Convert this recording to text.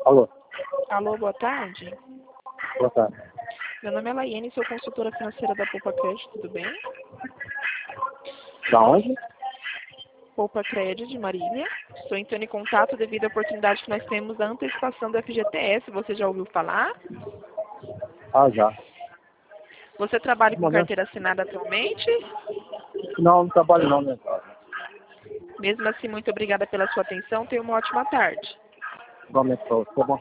Alô, Alô, boa tarde. boa tarde. Meu nome é Laiane, sou consultora financeira da Poupa Crédito, tudo bem? Da onde? Poupa Crédito de Marília. Estou entrando em contato devido à oportunidade que nós temos da antecipação do FGTS. Você já ouviu falar? Ah, já. Você trabalha Um com momento. carteira assinada atualmente? Não, não trabalho não, né? Mesmo assim, muito obrigada pela sua atenção. Tenha uma ótima tarde. Igualmente, tá bom.